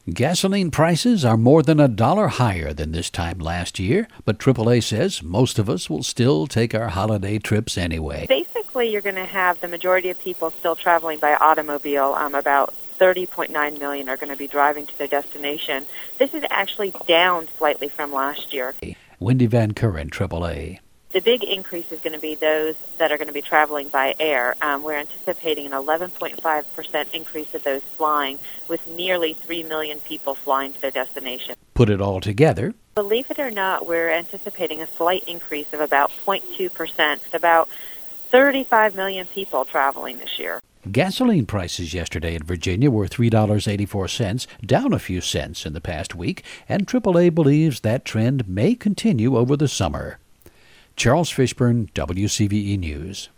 Gasoline prices are more than $1 higher than this time last year, but AAA says most of us will still take our holiday trips anyway. Basically, you're going to have the majority of people still traveling by automobile. About 30.9 million are going to be driving to their destination. This is actually down slightly from last year. Wendy Van Curren, AAA. The big increase is going to be those that are going to be traveling by air. We're anticipating an 11.5% increase of those flying, with nearly 3 million people flying to their destination. Put it all together. Believe it or not, we're anticipating a slight increase of about 0.2%, about 35 million people traveling this year. Gasoline prices yesterday in Virginia were $3.84, down a few cents in the past week, and AAA believes that trend may continue over the summer. Charles Fishburne, WCVE News.